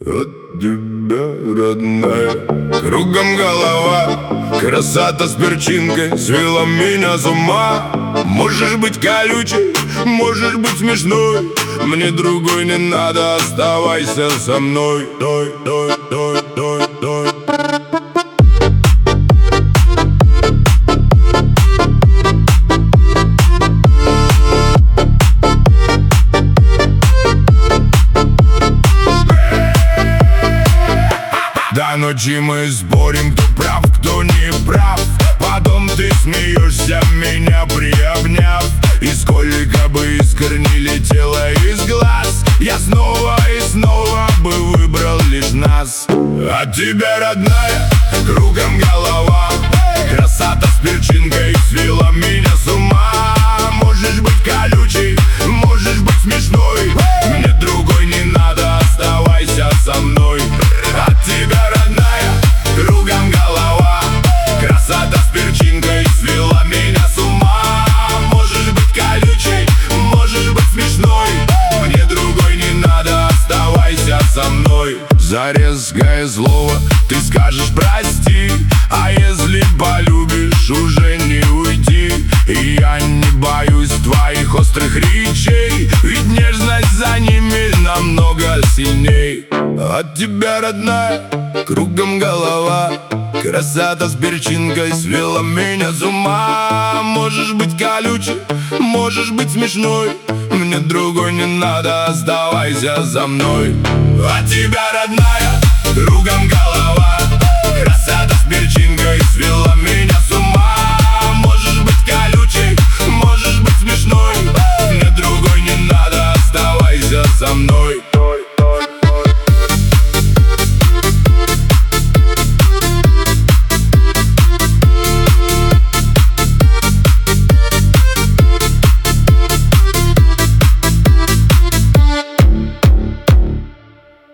От тебя, родная, кругом голова. Красота с перчинкой свела меня с ума. Можешь быть колючей, можешь быть смешной, мне другой не надо, оставайся со мной. Той. До ночи мы спорим, кто прав, кто не прав. Потом ты смеешься, меня приобняв. И сколько бы искр не летело из глаз, я снова и снова бы выбрал лишь нас. От тебя, родная, кругом голова. Красота с перчинкой свела меня с ума. Можешь быть колючей, можешь быть смешной, мне другой не надо, оставайся со мной. От тебя, родная, кругом голова. Красота с перчинкой свела меня с ума. Можешь быть колючей, можешь быть смешной, мне другой не надо, оставайся со мной. За резкое слово ты скажешь прости, а если полюбишь, уже не уйти. И я не боюсь твоих острых речей, ведь нежность за ними намного сильней. От тебя, родная, кругом голова. Красота с перчинкой свела меня с ума. Можешь быть колючей, можешь быть смешной, мне другой не надо, оставайся за мной. От тебя, родная.